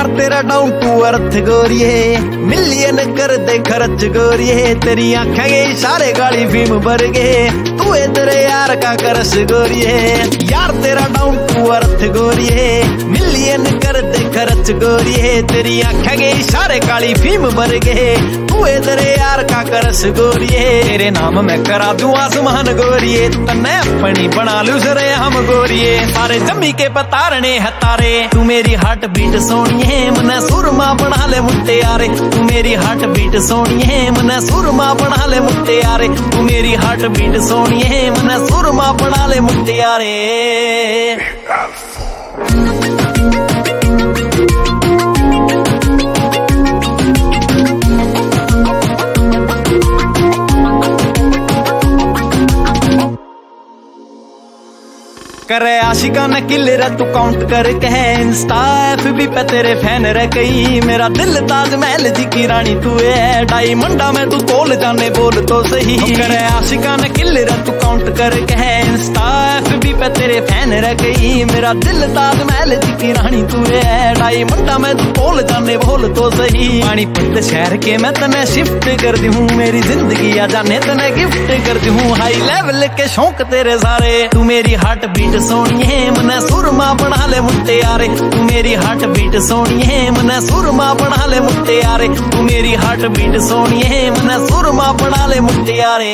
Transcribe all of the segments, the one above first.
यार तेरा down to earth गोरिये, मिलियन कर दे खर्च गोरिये, तेरी आंखें गई सारे गाड़ी भीम भर गए, तू तेरे यार का करस गोरिये। यार तेरा डाउन टू अर्थ गोरिये, मिलियन कर दे खर्च गोरिये, तेरी आंखें गई सारे काली भीम भर गए, तू तेरे यार का करस गोरिये। तेरे नाम मैं करा दूं आसमान गोरिये, तन्ने अपनी बना लू सरे हम गोरिये, सारे जमी के पतारने है तारे, तू मेरी हार्ट बीट सोनिए मने सुरमा बना ले मुट्टे यारे, तू मेरी हार्ट बीट सोनिए मने सुरमा बना ले मुट्टे यारे, तू मेरी हार्ट बीट सोनिए मने सुरमा बना ले मुट्टे यारे। करे आशिका न किल रे तू काउंट करके है, इंस्टा FB पे तेरे फैन रह गई, मेरा दिल ताजमहल जी की रानी तू है, डायमंडा में तू तोल जाने बोल तो सही। करे आशिका न किल रे तू काउंट करके है, इंस्टा FB पे तेरे फैन रह गई, मेरा दिल ताजमहल जी की रानी तू है, डायमंडा में तू तोल जाने बोल तो सही। पानीपत शहर के मैं तने शिफ्ट कर दी हूँ, मेरी जिंदगी आ जाने तने गिफ्ट कर दी हूँ, हाई लेवल के शौक तेरे सारे, तू मेरी हार्ट बीट सोनिए मने सुरमा बना ले मुट्टे यारे, तू मेरी हार्ट बीट सोनिए मने सुरमा बना ले मुट्टे यारे, तू मेरी हार्ट बीट सोनिए मने सुरमा बना ले मुट्टे यारे।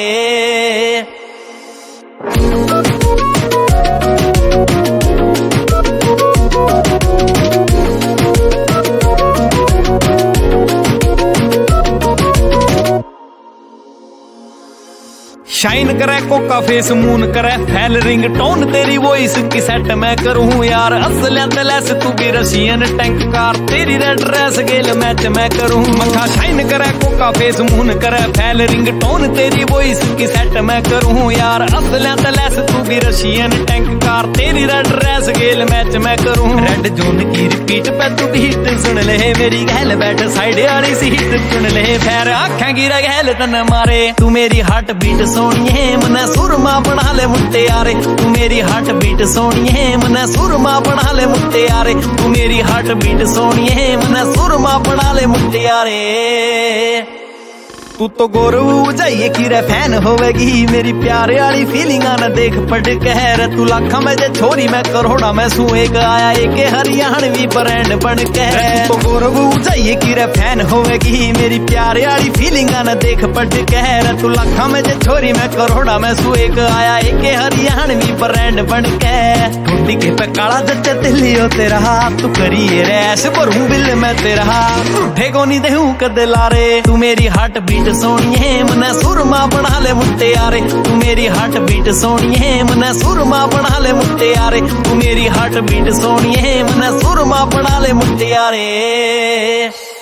शाइन करे कोका फेस मून करे फैल रिंग टोन, तेरी वॉइस की सेट मैं करूँ यार, असलियत लेस तू भी रशियन टैंक कार, तेरी रेड ड्रेस गेल मैच मैं करूँ। मखा शाइन करे कोका फेस मून करे फैल रिंग टोन, तेरी वॉइस की सेट मैं करूँ यार, असलियत लेस तू भी रशियन टैंक कार, तेरी रेड ड्रेस गेल मैच मैं करूँ। रेड जोन की रिपीट पे तू बीट सुन ले, मेरी गहल बैठ साइड वाली सीट सुन ले, फिर आँखें गिरा गहल तन मारे, तू मेरी हार्ट बीट सोनिए मने सुरमा बना ले मुट्टे यारे, तू मेरी हार्ट बीट सोनिए मने सुरमा बना ले मुट्टे यारे, तू मेरी हार्ट बीट सोनिए मने सुरमा बना ले मुट्टे यारे। तू तो गौरव जाइए की रे फैन होवेगी, मेरी प्यारे वाली फीलिंग न देख पट कहर, तू लाखा में जे छोरी मैं करोड़ा में सू एक आया एक हरियाणवी ब्रांड बन के। तो गौरव जाइए की रे फैन होवेगी, मेरी प्यारे वाली फीलिंग न देख पट कहर, तू लाखा में जे छोरी मैं करोड़ा में सू एक आया एक हरियाणवी ब्रांड बन के। ठुड्डी के पे काला जच्चे तिलियो तेरा, तू करिए रैश भरूं बिल मैं तेरा, उठे को नहीं देहूं कदे लारे, तू मेरी हार्ट बीट सोनिए मने सुरमा बना ले मुट्टे यारे, तू मेरी हार्ट बीट सोनिए मने सुरमा बना ले मुट्टे यारे, तू मेरी हार्ट बीट सोनिए मने सुरमा बना ले मुट्टे यारे।